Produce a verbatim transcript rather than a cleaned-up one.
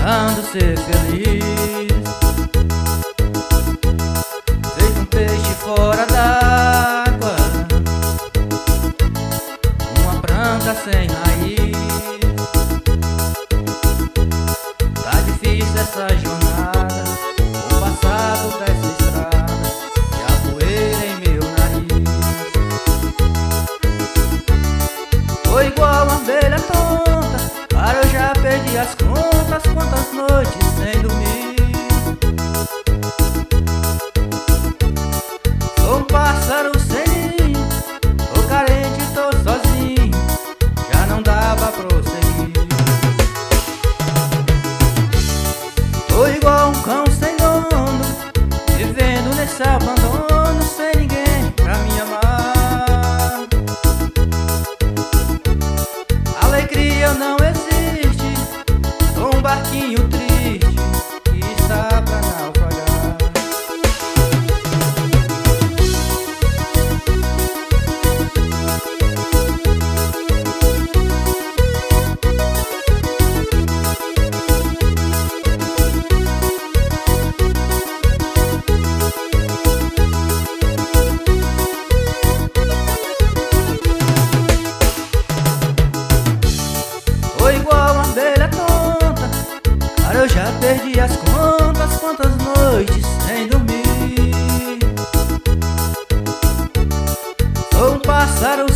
tentando ser feliz, feito um peixe fora d'água, uma planta sem raiz. Tá difícil essa jornada, o passado dessa estrada e a poeira em meu nariz. Tô igual uma abelha tonta, cara, eu já perdi as contas, quantas noites sem dormir. Sou um pássaro sem ninho, tô carente, tô sozinho, já não dá pra prosseguir. Tô igual um cão sem dono, vivendo nesse abandono, sem ninguém pra me amar. Alegria não existe, sou um barquinho triste que está pra naufragar. Tô igual uma abelha tonta, cara, eu já perdi as contas, quantas noites sem dormir. Sou um pássaro